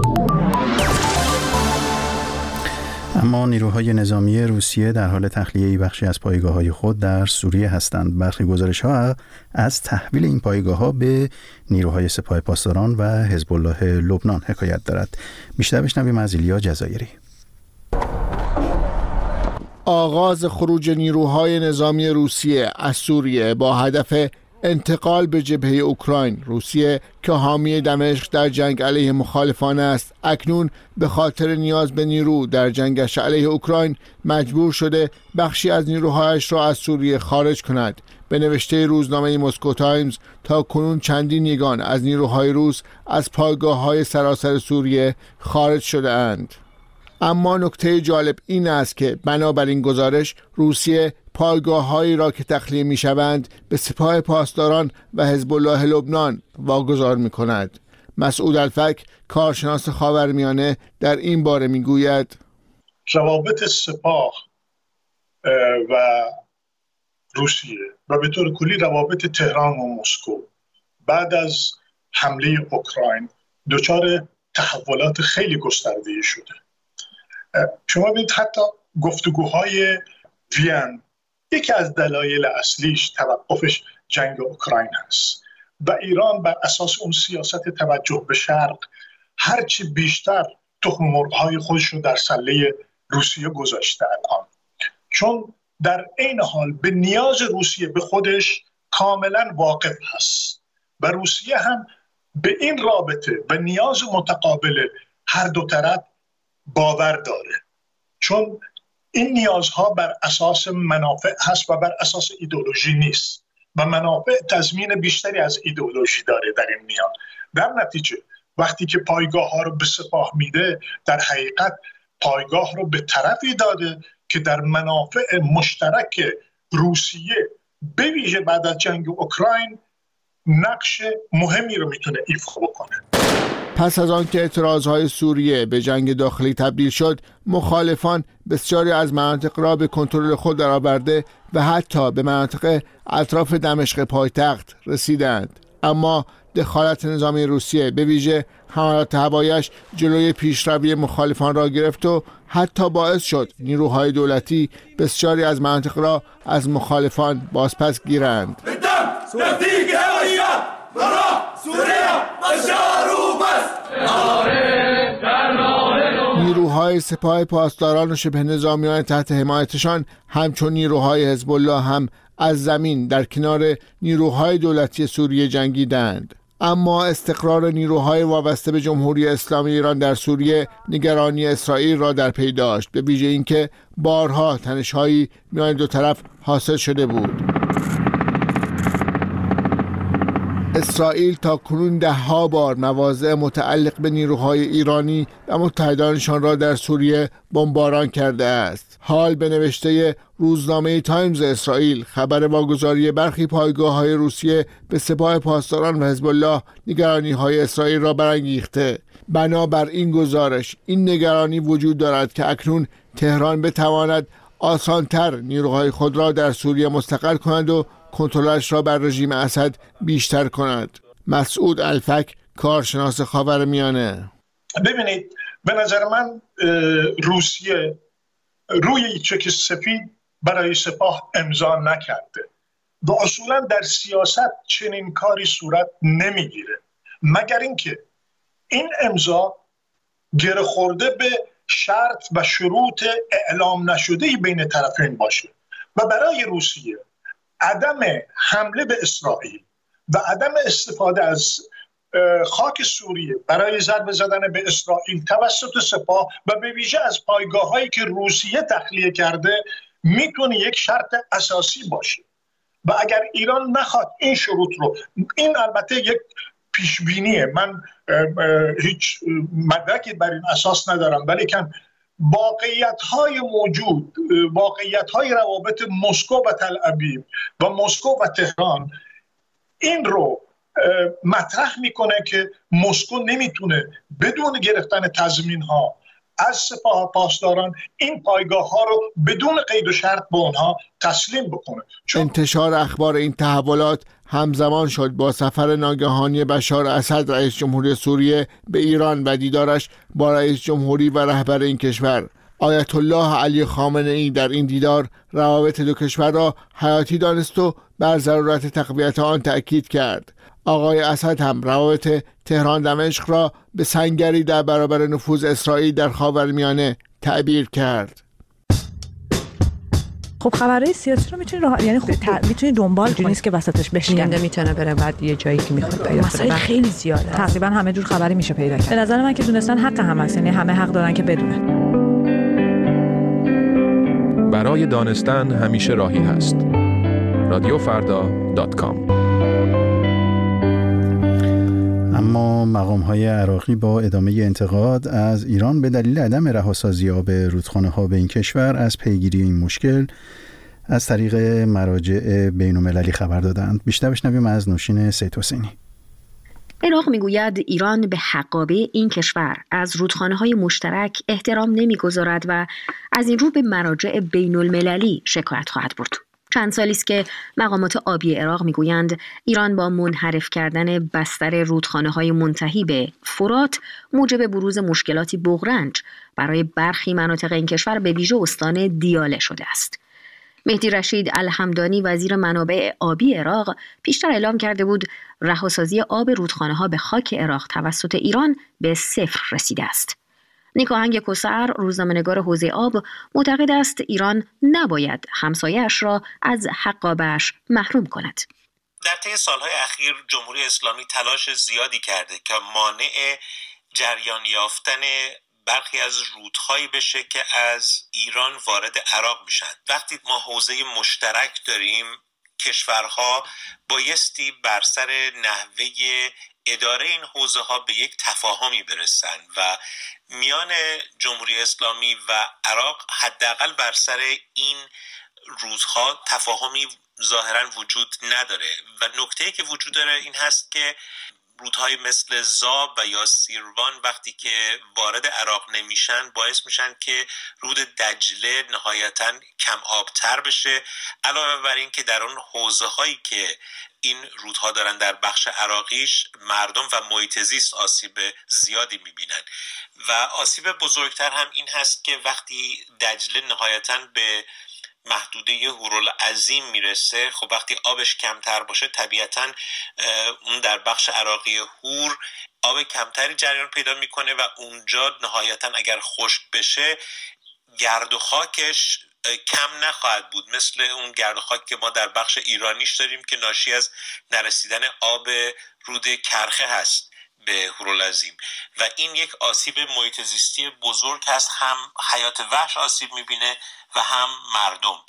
اما نیروهای نظامی روسیه در حال تخلیه بخشی از پایگاه‌های خود در سوریه هستند. برخی گزارش‌ها از تحویل این پایگاه‌ها به نیروهای سپاه پاسداران و حزب الله لبنان حکایت دارد. بیشتر بشنویم از ایلیا جزایری. آغاز خروج نیروهای نظامی روسیه از سوریه با هدف انتقال به جبهه اوکراین. روسیه که حامی دمشق در جنگ علیه مخالفان است، اکنون به خاطر نیاز به نیرو در جنگش علیه اوکراین مجبور شده بخشی از نیروهایش را از سوریه خارج کند. به نوشته روزنامه مسکو تایمز، تا کنون چندین یگان از نیروهای روس از پایگاه‌های سراسر سوریه خارج شده اند. اما نکته جالب این است که بنابراین گزارش روسیه پایگاه‌هایی را که تخلیه می‌شوند به سپاه پاسداران و حزب الله لبنان واگذار می‌کند. مسعود الفک، کارشناس خاورمیانه، در این باره می‌گوید روابط سپاه و روسیه و به طور کلی روابط تهران و مسکو بعد از حمله اوکراین دچار تحولات خیلی گسترده‌ای شده. شما ببینید حتی گفتگوهای وین یکی از دلایل اصلیش توقفش جنگ اوکراین هست و ایران بر اساس اون سیاست توجه به شرق هرچی بیشتر تخم مرغ‌های خودش رو در سله روسیه گذاشته الان، چون در عین حال به نیاز روسیه به خودش کاملا واقف هست و روسیه هم به این رابطه و نیاز متقابل هر دو طرف باور داره، چون این نیازها بر اساس منافع هست و بر اساس ایدئولوژی نیست و منافع تضمین بیشتری از ایدئولوژی داره در این میان. در نتیجه وقتی که پایگاه ها رو به سپاه میده، در حقیقت پایگاه رو به طرفی داده که در منافع مشترک روسیه به ویژه بعد از جنگ اوکراین نقش مهمی رو میتونه ایفا بکنه. پس از آنکه اعتراضهای سوریه به جنگ داخلی تبدیل شد، مخالفان بسیاری از مناطق را به کنترل خود درآورده و حتی به مناطق اطراف دمشق پایتخت رسیدند. اما دخالت نظامی روسیه به ویژه حملات هوایی‌اش جلوی پیشروی مخالفان را گرفت و حتی باعث شد نیروهای دولتی بسیاری از مناطق را از مخالفان بازپس گیرند. نیروهای سپاه پاسداران و شبه نظامیان تحت حمایتشان همچون نیروهای حزب الله هم از زمین در کنار نیروهای دولتی سوریه جنگیدند. اما استقرار نیروهای وابسته به جمهوری اسلامی ایران در سوریه نگرانی اسرائیل را در پی داشت، به ویژه اینکه بارها تنش‌هایی میان دو طرف حاصل شده بود. اسرائیل تا کنون 10 بار مواضع متعلق به نیروهای ایرانی و متحدانشان را در سوریه بمباران کرده است. حال به نوشته روزنامه تایمز اسرائیل خبر واگذاری برخی پایگاه‌های روسیه به سپاه پاسداران و حزب الله نگرانی‌های اسرائیل را برانگیخته. بنابر این گزارش این نگرانی وجود دارد که اکنون تهران بتواند آسانتر نیروهای خود را در سوریه مستقر کند و کنترلش را بر رژیم اسد بیشتر کند. مسعود الفک، کارشناس خاورمیانه: ببینید، به نظر من روسیه روی یک چک سفید برای سپاه امضا نکرده و اصولا در سیاست چنین کاری صورت نمیگیره مگر اینکه این امضا گره خورده به شرط و شروط اعلام نشده‌ای بین طرفین باشه و برای روسیه عدم حمله به اسرائیل و عدم استفاده از خاک سوریه برای ضربه زدن به اسرائیل توسط سپاه و به ویژه از پایگاه‌هایی که روسیه تخلیه کرده میتونه یک شرط اساسی باشه و اگر ایران نخواد این شروط رو، این البته یک پیشبینیه، من هیچ مدرکی بر این اساس ندارم، ولی کن واقعیت‌های موجود، واقعیت‌های روابط مسکو و تل ابیب و مسکو و تهران این رو مطرح میکنه که مسکو نمیتونه بدون گرفتن تضمین‌ها از سپاه پاسداران این پایگاه‌ها رو بدون قید و شرط به اونها تسلیم بکنه. انتشار اخبار این تحولات همزمان شد با سفر ناگهانی بشار اسد رئیس جمهوری سوریه به ایران و دیدارش با رئیس جمهوری و رهبر این کشور. آیت الله علی خامنه‌ای در این دیدار روابط دو کشور را حیاتی دانست و بر ضرورت تقویت آن تأکید کرد. آقای اسد هم روابط تهران دمشق را به سنگری در برابر نفوذ اسرائیل در خاورمیانه تعبیر کرد. خب خبرهای سیاسی رو میتونی یعنی میتونی دنبال کنی، نیست که وسطش بشکنه، میتونه بره بعد یه جایی که میخواد پیدا کنه. مسائل خیلی زیاده، تقریبا همه جور خبری میشه پیدا کرد. به نظر من که دونستن حق هم هست، یعنی همه حق دارن که بدونن. برای دانستن همیشه راهی هست. radiofarda.com. اما مقام‌های عراقی با ادامه انتقاد از ایران به دلیل عدم رهاسازی آب رودخانه‌ها به این کشور از پیگیری این مشکل از طریق مراجع بین‌المللی خبر دادند. بیشتر بشنویم از نوشین سید حسینی. عراق میگوید ایران به حقابه این کشور از رودخانه‌های مشترک احترام نمی‌گذارد و از این رو به مراجع بین‌المللی شکایت خواهد برد. چند سالی است که مقامات آبی عراق میگویند ایران با منحرف کردن بستر رودخانه‌های منتهی به فرات موجب بروز مشکلاتی بغرنج برای برخی مناطق این کشور به ویژه استان دیاله شده است. مهدی رشید الحمدانی وزیر منابع آبی عراق پیشتر اعلام کرده بود رهاسازی آب رودخانه‌ها به خاک عراق توسط ایران به صفر رسیده است. نیکاهنگ کوثر، روزنامه‌نگار حوزه آب، معتقد است ایران نباید همسایه‌اش را از حقابه‌اش محروم کند. در طی سالهای اخیر جمهوری اسلامی تلاش زیادی کرده که مانع جریان یافتن برخی از رودهایی بشه که از ایران وارد عراق میشن. وقتی ما حوزه مشترک داریم، کشورها بایستی بر سر نحوه اداره این حوزه ها به یک تفاهمی برسن و میان جمهوری اسلامی و عراق حداقل بر سر این روزها تفاهمی ظاهرا وجود نداره و نکته‌ای که وجود داره این هست که رودهای مثل زاب و یا سیروان وقتی که وارد عراق نمیشن باعث میشن که رود دجله نهایتاً کم آبتر بشه، علاوه بر این که در اون حوزه هایی که این رودها دارن در بخش عراقیش مردم و محیط زیست آسیب زیادی میبینن و آسیب بزرگتر هم این هست که وقتی دجله نهایتاً به محدوده هورالعظیم میرسه، خب وقتی آبش کمتر باشه طبیعتاً اون در بخش عراقی هور آب کمتری جریان پیدا میکنه و اونجا نهایتاً اگر خشک بشه گرد و خاکش کم نخواهد بود، مثل اون گرد و خاک که ما در بخش ایرانیش داریم که ناشی از نرسیدن آب رود کرخه هست به هورالعظیم و این یک آسیب محیط زیستی بزرگ هست، هم حیات وحش آسیب میبینه و هم مردم.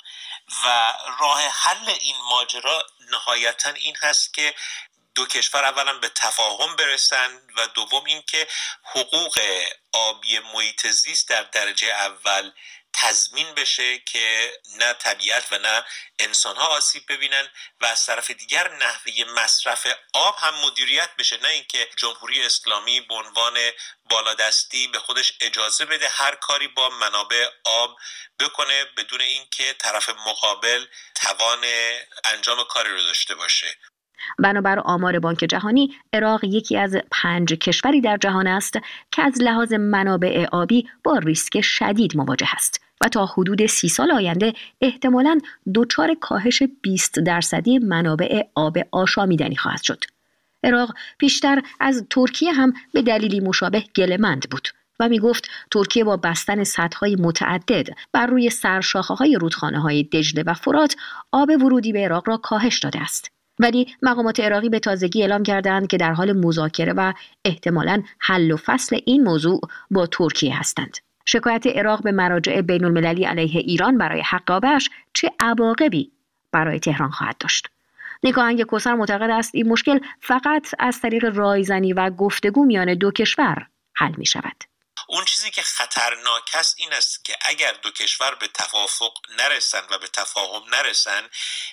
و راه حل این ماجرا نهایتا این هست که دو کشور اولا به تفاهم برسن و دوم این که حقوق آبی محیط زیست در درجه اول تضمین بشه که نه طبیعت و نه انسان‌ها آسیب ببینن و از طرف دیگر نحوه مصرف آب هم مدیریت بشه، نه اینکه جمهوری اسلامی به عنوان بالادستی به خودش اجازه بده هر کاری با منابع آب بکنه بدون اینکه طرف مقابل توان انجام کاری رو داشته باشه. بنابر آمار بانک جهانی، عراق یکی از 5 کشوری در جهان است که از لحاظ منابع آبی با ریسک شدید مواجه است و تا حدود 30 سال آینده احتمالاً دچار کاهش 20% منابع آب آشامیدنی خواهد شد. عراق پیشتر از ترکیه هم به دلیلی مشابه گله‌مند بود و می گفت ترکیه با بستن سدهای متعدد بر روی سرشاخه‌های رودخانه‌های دجله و فرات آب ورودی به عراق را کاهش داده است. ولی مقامات عراقی به تازگی اعلام کردند که در حال مذاکره و احتمالاً حل و فصل این موضوع با ترکیه هستند. شکایت عراق به مراجع بین المللی علیه ایران برای حق آبش چه عواقبی برای تهران خواهد داشت؟ نیکاهنگ کوثر معتقد است این مشکل فقط از طریق رایزنی و گفتگو میان دو کشور حل می شود. اون چیزی که خطرناک است این است که اگر دو کشور به توافق نرسن و به تفاهم نرسن،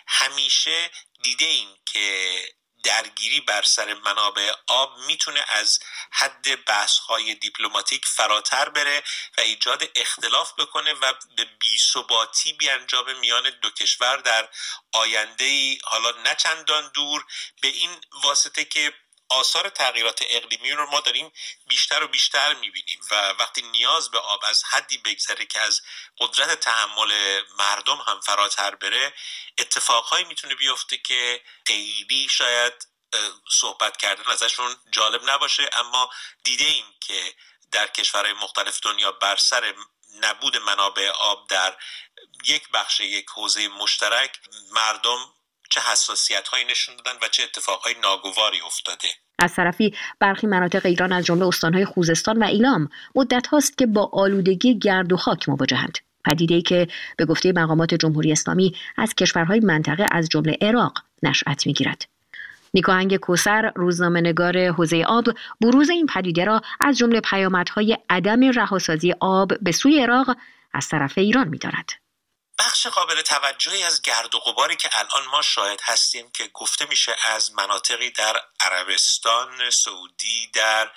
همیشه دیده ایم که درگیری بر سر منابع آب میتونه از حد بحث‌های دیپلماتیک فراتر بره و ایجاد اختلاف بکنه و به بی‌ثباتی بیانجامه میان دو کشور در آینده‌ای حالا نه چندان دور، به این واسطه که آثار تغییرات اقلیمی رو ما داریم بیشتر و بیشتر میبینیم و وقتی نیاز به آب از حدی بگذره که از قدرت تحمل مردم هم فراتر بره، اتفاقهایی میتونه بیفته که خیلی شاید صحبت کردن ازشون جالب نباشه، اما دیده ایم که در کشورهای مختلف دنیا بر سر نبود منابع آب در یک بخش یک حوزه مشترک مردم چه حساسیت‌هایی نشون دادن و چه اتفاقهای ناگواری افتاده. از طرفی برخی مناطق ایران از جمله استان‌های خوزستان و ایلام مدت هاست که با آلودگی گرد و خاک مواجهند. پدیده‌ای که به گفته مقامات جمهوری اسلامی از کشورهای منطقه از جمله عراق نشأت می‌گیرد. نیکاهنگ کوثر، روزنامه‌نگار حوزه آب، بروز این پدیده را از جمله پیامدهای عدم رهاسازی آب به سوی عراق از طرف ایران می‌دارد. بخش قابل توجهی از گرد و غباری که الان ما شاهد هستیم که گفته میشه از مناطقی در عربستان سعودی، در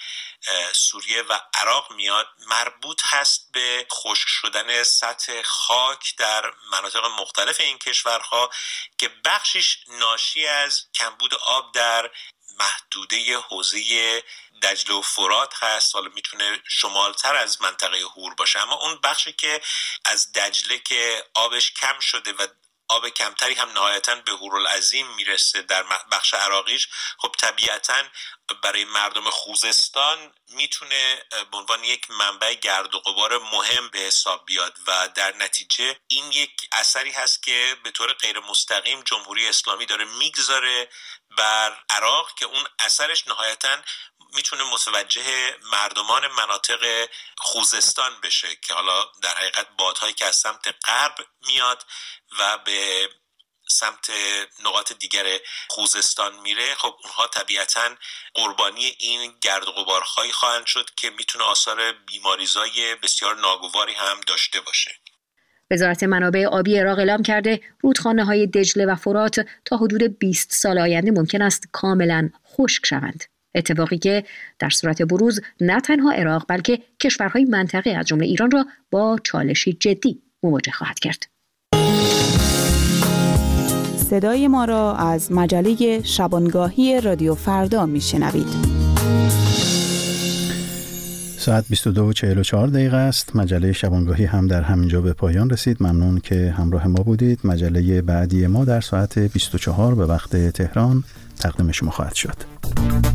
سوریه و عراق میاد، مربوط هست به خشک شدن سطح خاک در مناطق مختلف این کشورها که بخشش ناشی از کمبود آب در محدوده حوزه دجله و فرات هست. حالا میتونه شمالتر از منطقه هور باشه، اما اون بخشی که از دجله که آبش کم شده و آب کمتری هم نهایتاً به هورالعظیم میرسه در بخش عراقیش، خب طبیعتاً برای مردم خوزستان میتونه به عنوان یک منبع گرد و غبار مهم به حساب بیاد و در نتیجه این یک اثری هست که به طور غیر مستقیم جمهوری اسلامی داره میگذاره بر عراق که اون اثرش نهایتاً میتونه متوجه مردمان مناطق خوزستان بشه که حالا در حقیقت بادهایی که از سمت غرب میاد و به سمت نقاط دیگر خوزستان میره، خب اونها طبیعتاً قربانی این گرد و غبارهایی خواهند شد که میتونه آثار بیماریزای بسیار ناگواری هم داشته باشه. وزارت منابع آبی عراق اعلام کرده رودخانه‌های دجله و فرات تا حدود 20 سال آینده ممکن است کاملاً خشک شوند. اتفاقی که در صورت بروز نه تنها عراق بلکه کشورهای منطقه از جمله ایران را با چالشی جدی مواجه خواهد کرد. صدای ما را از مجله شبانگاهی رادیو فردا میشنوید. ساعت 22:44 است. مجله شبانگاهی هم در همینجا به پایان رسید. ممنون که همراه ما بودید. مجله بعدی ما در ساعت 24 به وقت تهران تقدیم شما خواهد شد.